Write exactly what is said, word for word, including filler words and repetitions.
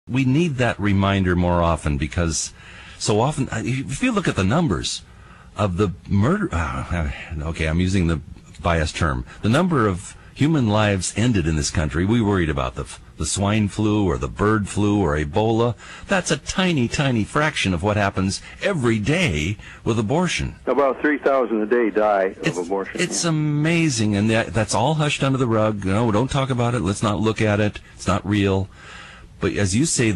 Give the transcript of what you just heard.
we need that reminder more often, because so often, if you look at the numbers of the murder, uh, okay, I'm using the biased term, the number of human lives ended in this country. We worried about the the swine flu or the bird flu or Ebola. That's a tiny, tiny fraction of what happens every day with abortion. About three thousand a day die of it's, abortion. It's amazing, and that, that's all hushed under the rug. No, don't talk about it. Let's not look at it. It's not real. But as you say,